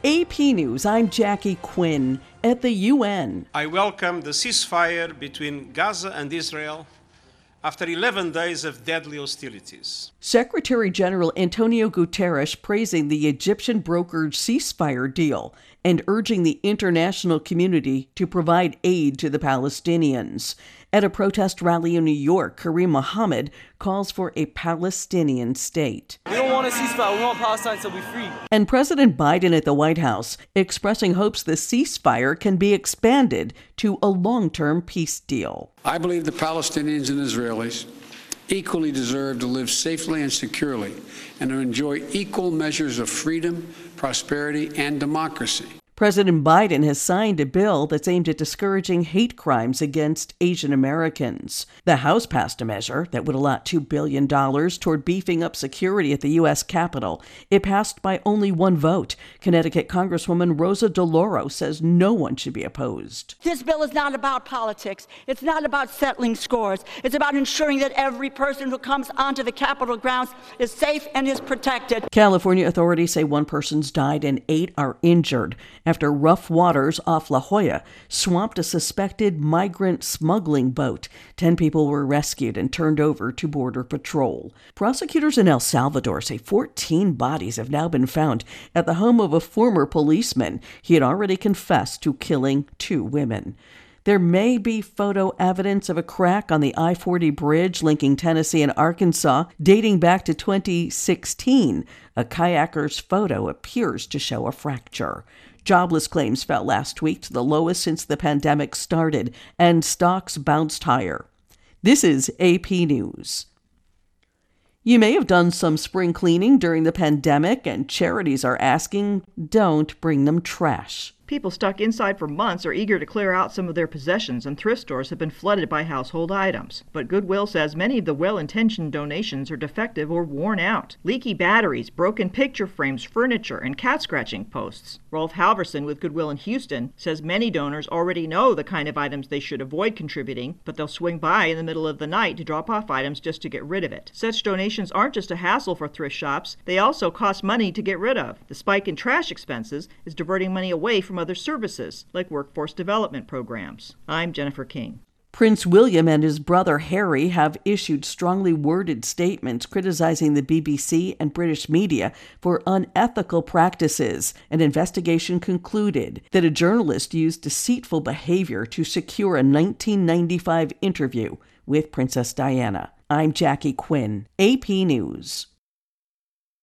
AP News, I'm Jackie Quinn. At the UN, I welcome the ceasefire between Gaza and Israel after 11 days of deadly hostilities. Secretary General Antonio Guterres praising the Egyptian brokered ceasefire deal and urging the international community to provide aid to the Palestinians. At a protest rally in New York, Kareem Mohammed calls for a Palestinian state. We don't want a ceasefire. We want Palestine to be free. And President Biden at the White House expressing hopes the ceasefire can be expanded to a long-term peace deal. I believe the Palestinians and Israelis equally deserve to live safely and securely and to enjoy equal measures of freedom, prosperity, and democracy. President Biden has signed a bill that's aimed at discouraging hate crimes against Asian Americans. The House passed a measure that would allot $2 billion toward beefing up security at the U.S. Capitol. It passed by only one vote. Connecticut Congresswoman Rosa DeLauro says no one should be opposed. This bill is not about politics. It's not about settling scores. It's about ensuring that every person who comes onto the Capitol grounds is safe and is protected. California authorities say one person's died and 8 are injured after rough waters off La Jolla swamped a suspected migrant smuggling boat. 10 people were rescued and turned over to Border Patrol. Prosecutors in El Salvador say 14 bodies have now been found at the home of a former policeman. He had already confessed to killing 2 women. There may be photo evidence of a crack on the I-40 bridge linking Tennessee and Arkansas dating back to 2016. A kayaker's photo appears to show a fracture. Jobless claims fell last week to the lowest since the pandemic started, and stocks bounced higher. This is AP News. You may have done some spring cleaning during the pandemic, and charities are asking, don't bring them trash. People stuck inside for months are eager to clear out some of their possessions, and thrift stores have been flooded by household items. But Goodwill says many of the well-intentioned donations are defective or worn out. Leaky batteries, broken picture frames, furniture, and cat-scratching posts. Rolf Halverson with Goodwill in Houston says many donors already know the kind of items they should avoid contributing, but they'll swing by in the middle of the night to drop off items just to get rid of it. Such donations aren't just a hassle for thrift shops, they also cost money to get rid of. The spike in trash expenses is diverting money away from other services, like workforce development programs. I'm Jennifer King. Prince William and his brother Harry have issued strongly worded statements criticizing the BBC and British media for unethical practices. An investigation concluded that a journalist used deceitful behavior to secure a 1995 interview with Princess Diana. I'm Jackie Quinn, AP News.